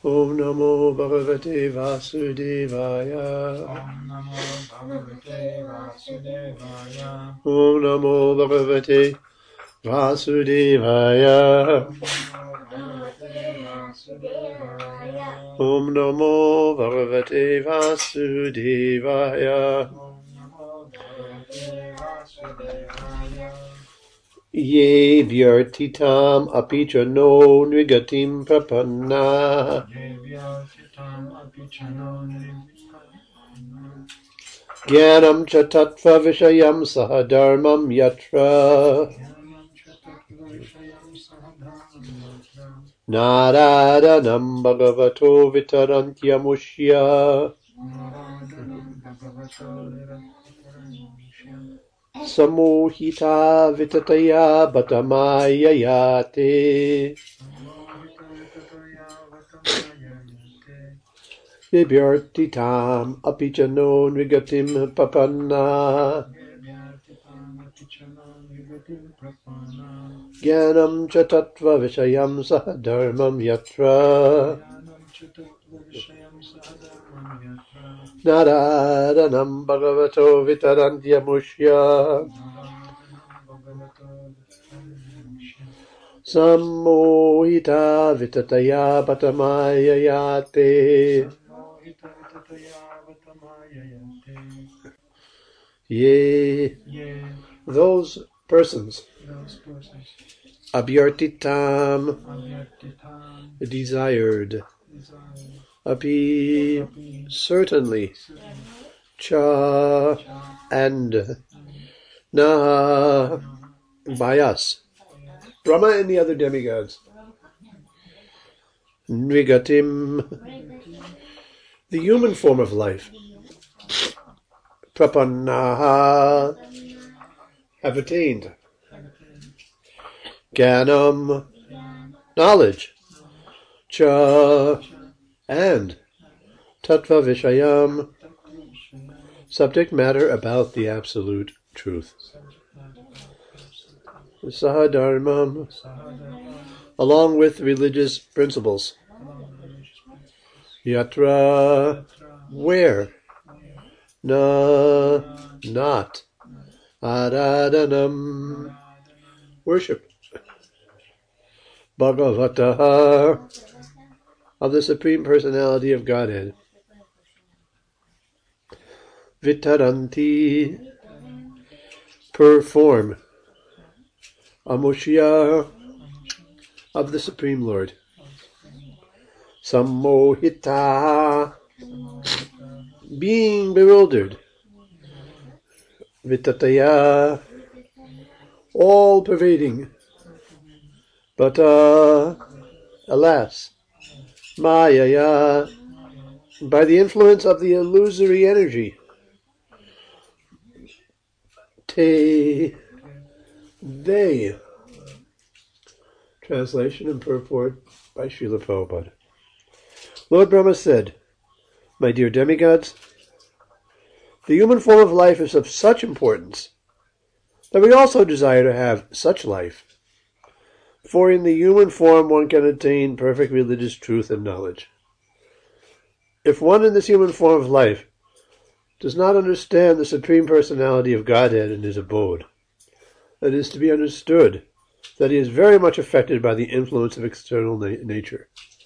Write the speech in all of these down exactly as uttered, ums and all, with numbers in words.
Om Namo Bhagavate Vasudevaya. Om Namo Bhagavate Vasudevaya. Om Namo Bhagavate Vasudevaya. Om Namo Bhagavate Vasudevaya. Ye vyartitam apicha no nrigatim prapanna. Jnanam cha tattva vishayam sahadharmam yatra. Naradanam bhagavato vitarantyamushya. Samohita vitataya batamaya yate. Vibhyartitam apicha no nrigatim papanna. Jnanam cha tattva vishayam sahadharmam yatra. Naradanam bhagavato vitarantyamushya. Samohita vitataya patamaya yate. Ye, those persons, abhyartitam, desired, api, certainly, cha, and, na, by us, Brahma and the other demigods, nrigatim, the human form of life, prapannaha, have attained, jnanam, knowledge, cha, and, tattva vishayam, subject matter about the absolute truth. Sahadharmam, along with religious principles. Yatra, where? Na, not. Aradhanam, worship. Bhagavataha, of the Supreme Personality of Godhead. Vitaranti, perform. Amushya, of the Supreme Lord. Sammohita, being bewildered. Vitataya, all pervading. But, uh, alas, Mayaya, by the influence of the illusory energy. Te, they. Translation and purport by Srila Prabhupada. Lord Brahma said, my dear demigods, the human form of life is of such importance that we also desire to have such life. For in the human form one can attain perfect religious truth and knowledge. If one in this human form of life does not understand the Supreme Personality of Godhead in his abode, it is to be understood that he is very much affected by the influence of external na- nature.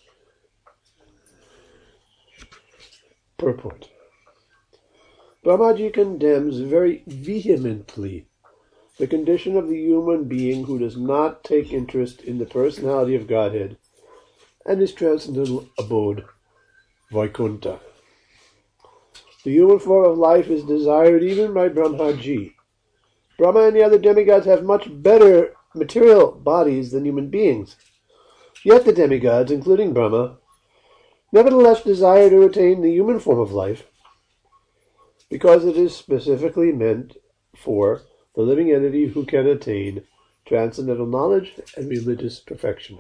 Purport. Brahmaji condemns very vehemently the condition of the human being who does not take interest in the personality of Godhead and his transcendental abode, Vaikuntha. The human form of life is desired even by Brahmaji. Brahma and the other demigods have much better material bodies than human beings. Yet the demigods, including Brahma, nevertheless desire to attain the human form of life because it is specifically meant for the living entity who can attain transcendental knowledge and religious perfection.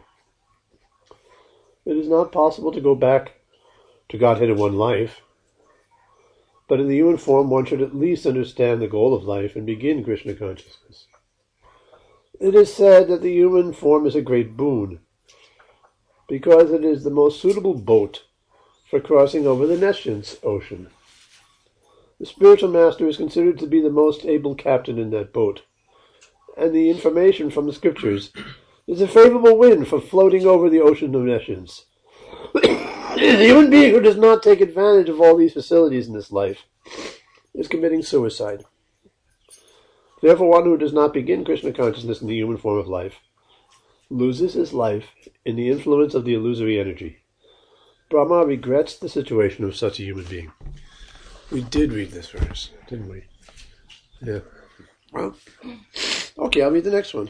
It is not possible to go back to Godhead in one life, but in the human form one should at least understand the goal of life and begin Krishna consciousness. It is said that the human form is a great boon, because it is the most suitable boat for crossing over the Nescience Ocean. The spiritual master is considered to be the most able captain in that boat, and the information from the scriptures is a favorable wind for floating over the ocean of nescience. The human being who does not take advantage of all these facilities in this life is committing suicide. Therefore, one who does not begin Krishna consciousness in the human form of life loses his life in the influence of the illusory energy. Brahma regrets the situation of such a human being. We did read this verse, didn't we? Yeah. Well, okay, I'll read the next one.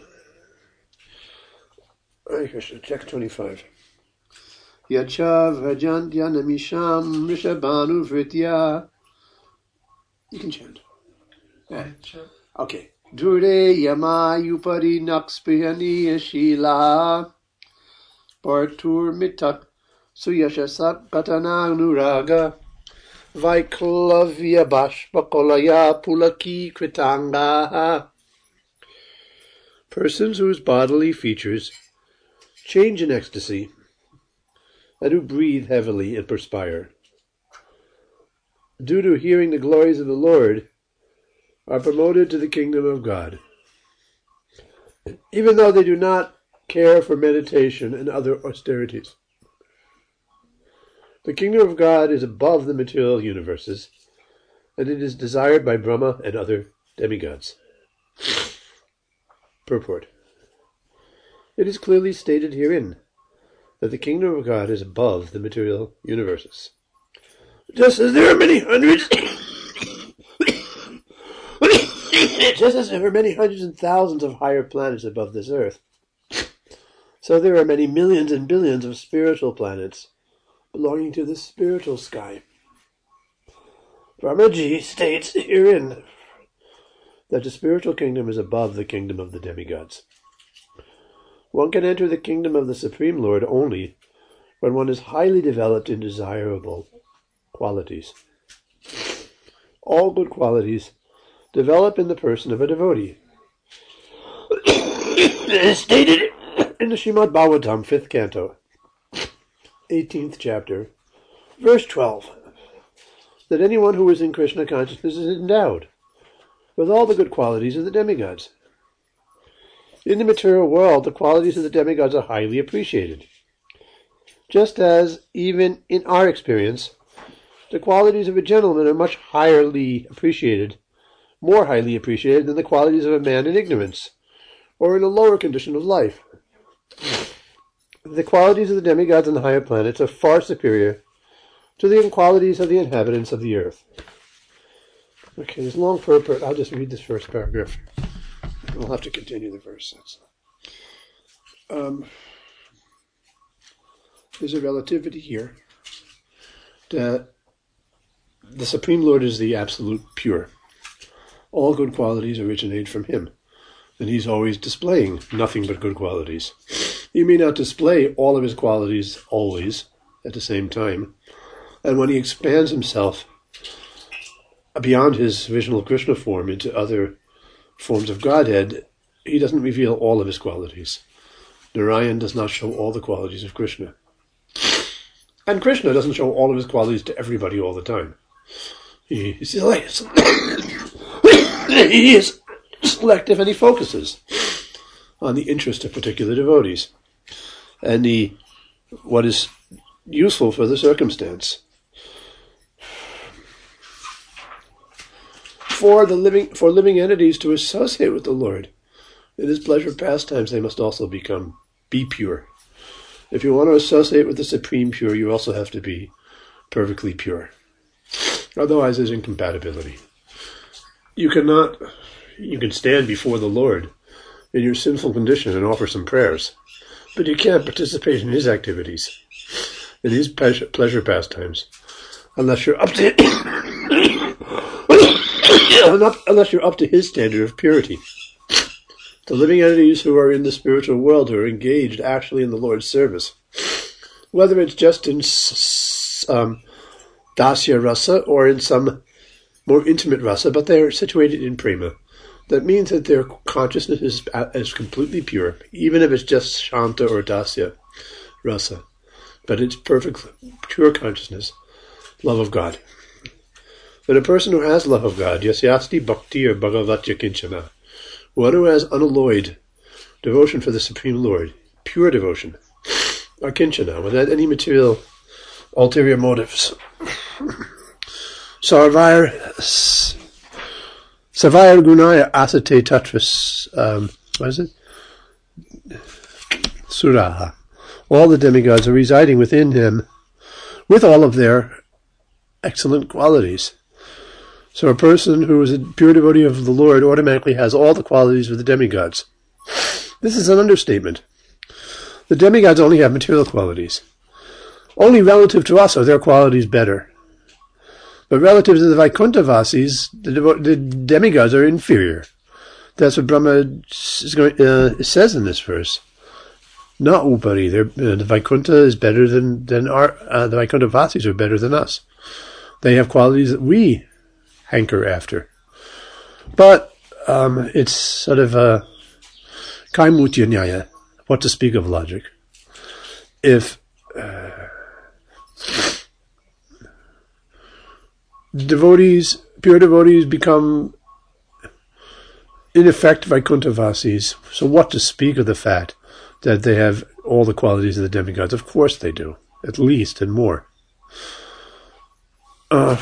Hare Krishna, check twenty-five. Yacha vrajantya namisham rishabhanu vritya. You can chant. Yeah. Okay. Dure yama yupari nakspihani yashila partur mitat suyashasat patana nuraga vaiklavya bashpakolaya pulaki kritanga. Persons whose bodily features change in ecstasy and who breathe heavily and perspire, due to hearing the glories of the Lord, are promoted to the kingdom of God, even though they do not care for meditation and other austerities. The kingdom of God is above the material universes, and it is desired by Brahma and other demigods. Purport. It is clearly stated herein that the kingdom of God is above the material universes. Just as there are many hundreds just as there are many hundreds and thousands of higher planets above this earth, so there are many millions and billions of spiritual planets belonging to the spiritual sky. Brahmaji states herein that the spiritual kingdom is above the kingdom of the demigods. One can enter the kingdom of the Supreme Lord only when one is highly developed in desirable qualities. All good qualities develop in the person of a devotee. It is stated in the Srimad Bhagavatam, fifth canto, eighteenth chapter, verse twelve, that anyone who is in Krishna consciousness is endowed with all the good qualities of the demigods. In the material world, the qualities of the demigods are highly appreciated, just as, even in our experience, the qualities of a gentleman are much highly appreciated, more highly appreciated than the qualities of a man in ignorance, or in a lower condition of life. The qualities of the demigods and the higher planets are far superior to the qualities of the inhabitants of the earth. Okay, there's a long purport. I'll just read this first paragraph. We'll have to continue the verse. Um, there's a relativity here. The, the Supreme Lord is the absolute pure. All good qualities originate from him, and he's always displaying nothing but good qualities. He may not display all of his qualities always at the same time, and when he expands himself beyond his original Krishna form into other forms of Godhead, he doesn't reveal all of his qualities. Narayan does not show all the qualities of Krishna. And Krishna doesn't show all of his qualities to everybody all the time. He is, he is selective, and he focuses on the interest of particular devotees and the what is useful for the circumstance. For the living, for living entities to associate with the Lord in his pleasure pastimes, they must also become be pure. If you want to associate with the Supreme Pure, you also have to be perfectly pure. Otherwise, there's incompatibility. You cannot, you can stand before the Lord in your sinful condition and offer some prayers, but you can't participate in his activities, in his pleasure, pleasure pastimes, unless you're up to unless you're up to his standard of purity. The living entities who are in the spiritual world are engaged actually in the Lord's service, whether it's just in um, dasya rasa or in some more intimate rasa, but they are situated in prema. That means that their consciousness is, is completely pure, even if it's just shanta or dasya rasa. but it's perfect, pure consciousness, love of God. But a person who has love of God, yasyasti bhakti or bhagavatya kinchana, one who has unalloyed devotion for the Supreme Lord, pure devotion, or kinchana, without any material ulterior motives. Sarvair Sarvair Gunaya Asate Tatras, um, what is it? Suraha. All the demigods are residing within him with all of their excellent qualities. So a person who is a pure devotee of the Lord automatically has all the qualities of the demigods. This is an understatement. The demigods only have material qualities. Only relative to us are their qualities better. But relative to the Vaikuntha-vasis, the, the demigods are inferior. That's what Brahma is going, uh, says in this verse. Not Upari. Uh, the Vaikuntha is better than, than our, uh, the Vaikuntha-vasis are better than us. They have qualities that we hanker after. But um, it's sort of a kaimutya nyaya, what to speak of logic. If uh, devotees, pure devotees become in effect Vaikuntha-vasis, so what to speak of the fact that they have all the qualities of the demigods? Of course they do, at least, and more. Uh,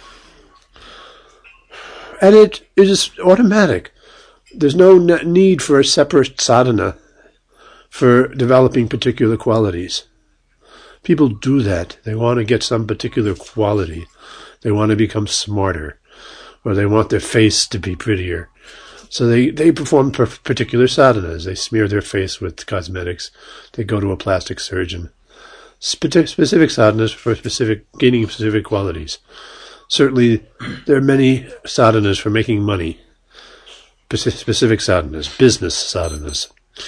and it is automatic. There's no need for a separate sadhana for developing particular qualities. People do that. They want to get some particular quality. They want to become smarter, or they want their face to be prettier. So they, they perform per- particular sadhanas. They smear their face with cosmetics. They go to a plastic surgeon. Spe- specific sadhanas for specific, gaining specific qualities. Certainly, there are many sadhanas for making money. Specific sadhanas, business sadhanas.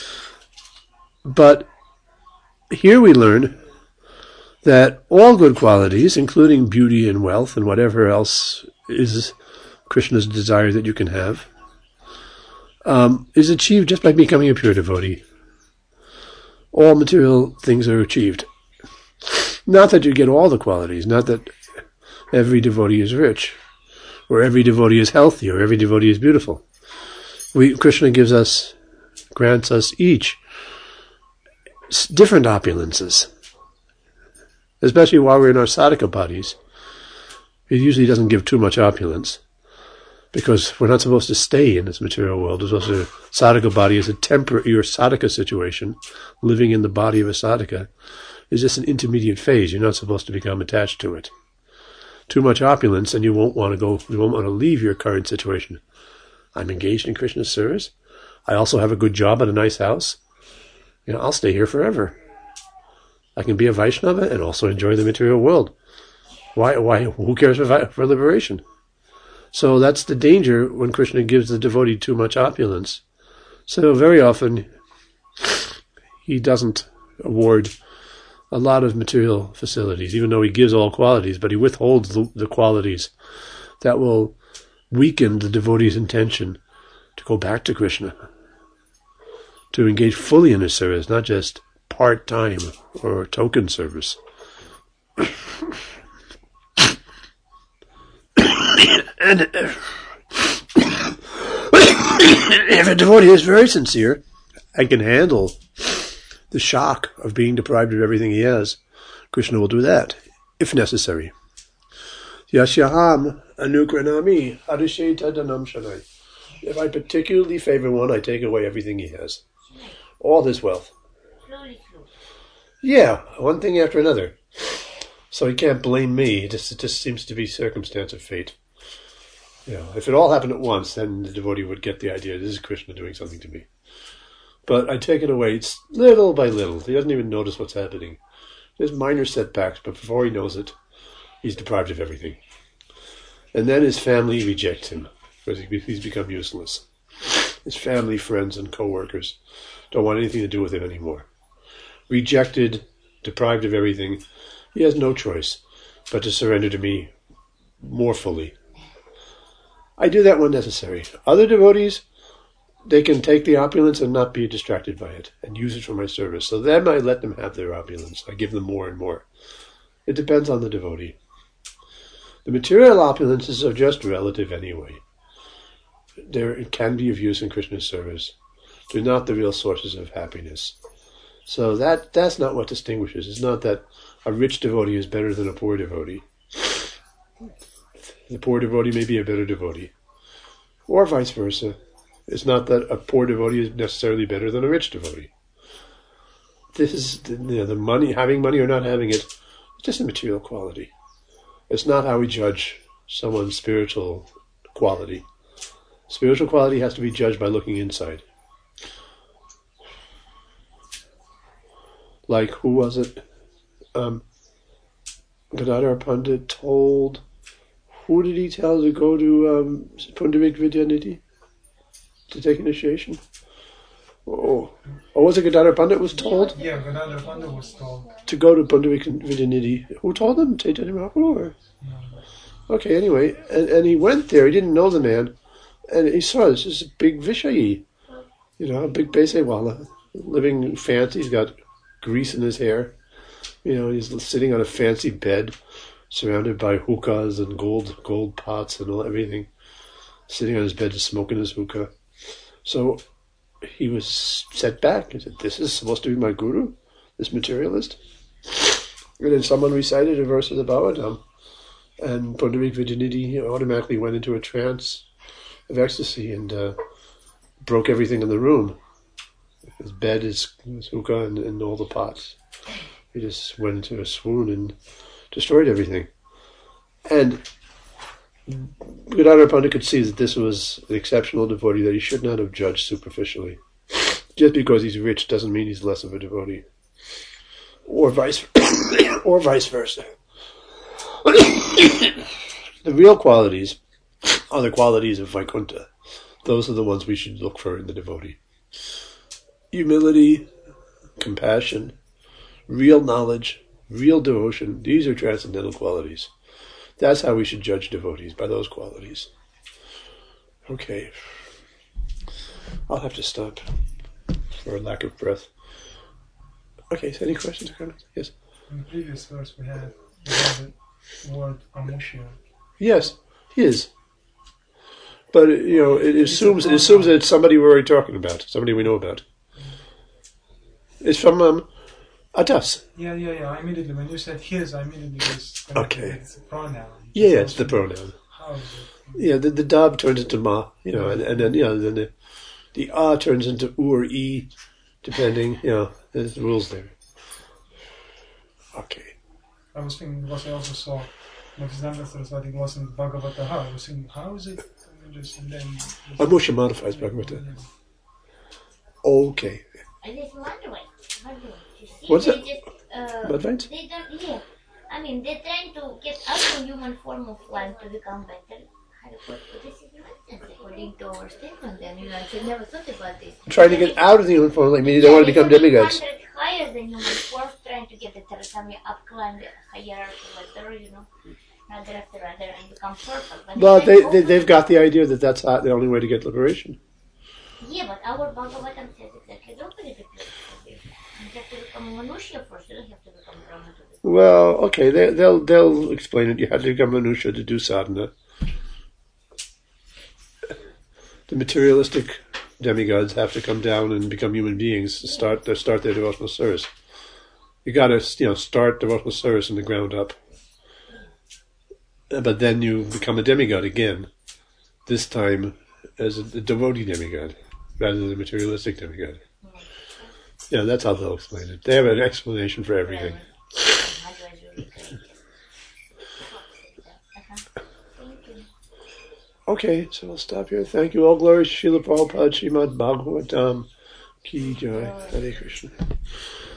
But here we learn that all good qualities, including beauty and wealth and whatever else is Krishna's desire that you can have, um, is achieved just by becoming a pure devotee. All material things are achieved. Not that you get all the qualities, not that every devotee is rich, or every devotee is healthy, or every devotee is beautiful. We, Krishna gives us, grants us each different opulences. Especially while we're in our sadhaka bodies. He usually doesn't give too much opulence, because we're not supposed to stay in this material world. We're supposed to, sadhaka body is a temporary, your sadhaka situation, living in the body of a sadhaka, is just an intermediate phase. You're not supposed to become attached to it. Too much opulence, and you won't want to go, you won't want to leave your current situation. I'm engaged in Krishna's service. I also have a good job at a nice house. You know, I'll stay here forever. I can be a Vaishnava and also enjoy the material world. Why? Why? Who cares for, for liberation? So that's the danger when Krishna gives the devotee too much opulence. So very often he doesn't award a lot of material facilities, even though he gives all qualities, but he withholds the, the qualities that will weaken the devotee's intention to go back to Krishna, to engage fully in his service, not just part-time or token service. And if a devotee is very sincere and can handle the shock of being deprived of everything he has, Krishna will do that, if necessary. Yasyaham anukranami adisheta danam shanai. If I particularly favor one, I take away everything he has. All his wealth. Yeah, one thing after another. So he can't blame me. It just, it just seems to be circumstance of fate. You know, if it all happened at once, then the devotee would get the idea, this is Krishna doing something to me. But I take it away, it's little by little. He doesn't even notice what's happening. There's minor setbacks, but before he knows it, he's deprived of everything. And then his family rejects him, because he's become useless. His family, friends, and co-workers don't want anything to do with him anymore. Rejected, deprived of everything, he has no choice but to surrender to me more fully. I do that when necessary. Other devotees, they can take the opulence and not be distracted by it and use it for my service. So then I let them have their opulence. I give them more and more. It depends on the devotee. The material opulences are just relative anyway. There it can be of use in Krishna's service. They're not the real sources of happiness. So that that's not what distinguishes. It's not that a rich devotee is better than a poor devotee. The poor devotee may be a better devotee. Or vice versa. It's not that a poor devotee is necessarily better than a rich devotee. This is, you know, the money, having money or not having it, it's just a material quality. It's not how we judge someone's spiritual quality. Spiritual quality has to be judged by looking inside. Like, who was it? Um, Gadadhar Pandit told, who did he tell to go to um, Pundarik Vidyanidhi to take initiation? Oh, or was it Gadadhar Pandit was told? Yeah, Gadadhar Pandit was told. To go to Pundarik Vidyanidhi. Who told him? Chaitanya Mahaprabhu? Or? No. Okay, anyway, and, and he went there, he didn't know the man, and he saw this is a big Vishayi, you know, a big Pesewala, living fancy, he's got grease in his hair, you know, he's sitting on a fancy bed, surrounded by hookahs and gold gold pots and all everything, sitting on his bed smoking his hookah. So he was set back. He said, this is supposed to be my guru, this materialist? And then someone recited a verse of the Bhagavatam, and Pundarik Vidyanidhi automatically went into a trance of ecstasy and uh, broke everything in the room. His bed, his, his hookah, and, and all the pots. He just went into a swoon and destroyed everything. And Gadadhar Pandit could see that this was an exceptional devotee that he should not have judged superficially. Just because he's rich doesn't mean he's less of a devotee. Or vice, or vice versa. The real qualities are the qualities of Vaikuntha. Those are the ones we should look for in the devotee. Humility, compassion, real knowledge, real devotion. These are transcendental qualities. That's how we should judge devotees, by those qualities. Okay. I'll have to stop for lack of breath. Okay, so any questions or comments? Yes? In the previous verse we had, we had the word Amushya. Yes, he is. But, you know, it assumes, it assumes that it's somebody we're already talking about, somebody we know about. It's from um, Atas. Yeah, yeah, yeah. I immediately, when you said his, I immediately was Okay. It's a pronoun. Yeah, yeah, it's the pronoun. How is it? Yeah, the, the dab turns into ma, you know, and, and then, you know, then the, the ah turns into u or e, depending, you know, there's rules there. Okay. I was thinking, because I also saw Bhaktisiddhanta Saraswati wasn't Bhagavata. I was thinking, how is it? And just, and then, Amusha modifies Bhagavata. Okay. I just wonder what, what do you see? What's they that? Just, uh, Bad vibes? They don't, yeah. I mean, they're trying to get out of human form of life to become better. How to put but this is nonsense according to our statement. Then, you know, I should never thought about this. Trying to get out of the human form, like meaning they want to become demigods. Higher than human form, trying to get the Tarasami up, climb the hierarchy ladder, you know, rather after rather and become perfect. But Well, they, they, they've got the idea that that's not the only way to get liberation. Yeah, but our Bhagavatam says exactly the opposite. You have to become Manushya first, you don't have to become Brahma to become. Well, okay, they, they'll they'll explain it. You have to become Manusha to do sadhana. The materialistic demigods have to come down and become human beings to start to start their devotional service. You got to, you know, start devotional service from the ground up, but then you become a demigod again. This time as a, a devotee demigod rather than a materialistic demigod. Yeah, that's how they'll explain it. They have an explanation for everything. Okay, so I'll stop here. Thank you. All glory to Srila Prabhupada, Srimad Bhagavatam Ki Jai. Hare Krishna.